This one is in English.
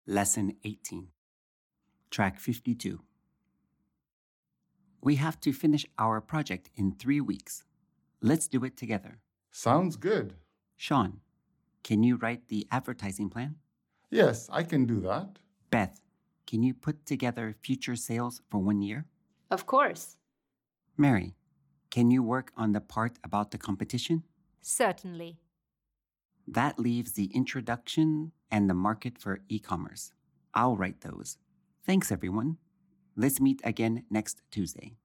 Lesson 18. Track 52. We have to finish our project in 3 weeks. Let's do it together. Sounds good. Sean, can you write the advertising plan? Yes, I can do that. Beth, can you put together future sales for 1 year? Of course. Mary, can you work on the part about the competition? Certainly. That leaves the introduction and the market for e-commerce. I'll write those. Thanks, everyone. Let's meet again next Tuesday.